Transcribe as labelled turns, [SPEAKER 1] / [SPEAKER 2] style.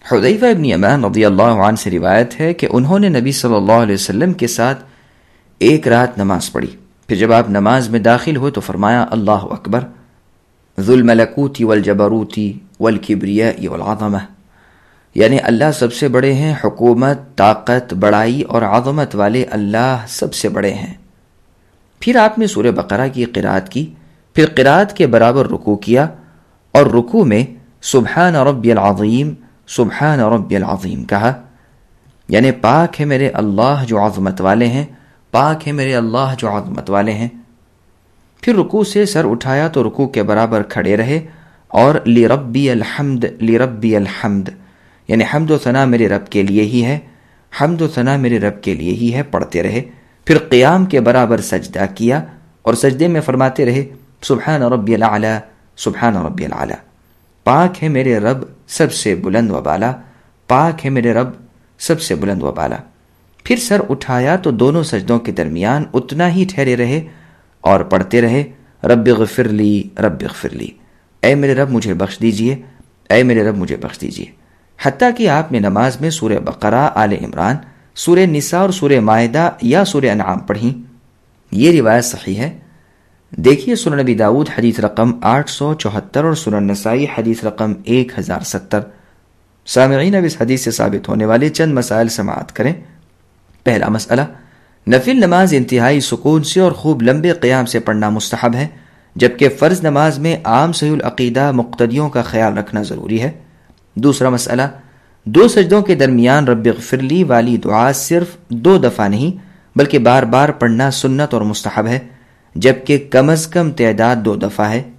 [SPEAKER 1] حذیفہ ابن یمان رضی اللہ عنہ سے روایت ہے کہ انہوں نے نبی صلی اللہ علیہ وسلم کے ساتھ ایک رات نماز پڑھی، پھر جب آپ نماز میں داخل ہوئے تو فرمایا اللہ اکبر ذو الملکوت والجبروت والکبریاء والعظمہ، یعنی اللہ سب سے بڑے ہیں، حکومت، طاقت، بڑائی اور عظمت والے اللہ سب سے بڑے ہیں۔ پھر آپ نے سورہ بقرہ کی قرأت کی، پھر قرأت کے برابر رکوع کیا اور رکوع میں سبحان ربی العظیم سبحان ربی العظیم کہا، یعنی پاک ہے میرے اللہ جو عظمت والے ہیں، پاک ہے میرے اللہ جو عظمت والے ہیں۔ پھر رکوع سے سر اٹھایا تو رکوع کے برابر کھڑے رہے اور لربی الحمد لربی الحمد، یعنی حمد و ثنا میرے رب کے لیے ہی ہے، حمد و ثنا میرے رب کے لیے ہی ہے پڑھتے رہے۔ پھر قیام کے برابر سجدہ کیا اور سجدے میں فرماتے رہے سبحان ربی الاعلی سبحان ربی الاعلی، پاک ہے میرے رب سب سے بلند و بالا، پاک ہے میرے رب سب سے بلند و بالا۔ پھر سر اٹھایا تو دونوں سجدوں کے درمیان اتنا ہی ٹھہرے رہے اور پڑھتے رہے رب اغفر لی رب اغفر لی، اے میرے رب مجھے بخش دیجئے، اے میرے رب مجھے بخش دیجئے، حتیٰ کہ آپ نے نماز میں سورہ بقرہ، آل عمران، سورہ نساء اور سورہ مائدہ یا سورہ انعام پڑھی۔ یہ روایت صحیح ہے، دیکھیے سنن نبی داؤد حدیث رقم 874 اور سنن نسائی حدیث رقم 1070۔ سامعین اب اس حدیث سے ثابت ہونے والے چند مسائل سماعت کریں۔ پہلا مسئلہ، نفل نماز انتہائی سکون سے اور خوب لمبے قیام سے پڑھنا مستحب ہے، جبکہ فرض نماز میں عام صحیح العقیدہ مقتدیوں کا خیال رکھنا ضروری ہے۔ دوسرا مسئلہ، دو سجدوں کے درمیان رب اغفر لی والی دعا صرف 2 دفعہ نہیں بلکہ بار بار پڑھنا سنت اور مستحب ہے، جبکہ کم از کم تعداد 2 دفعہ ہے۔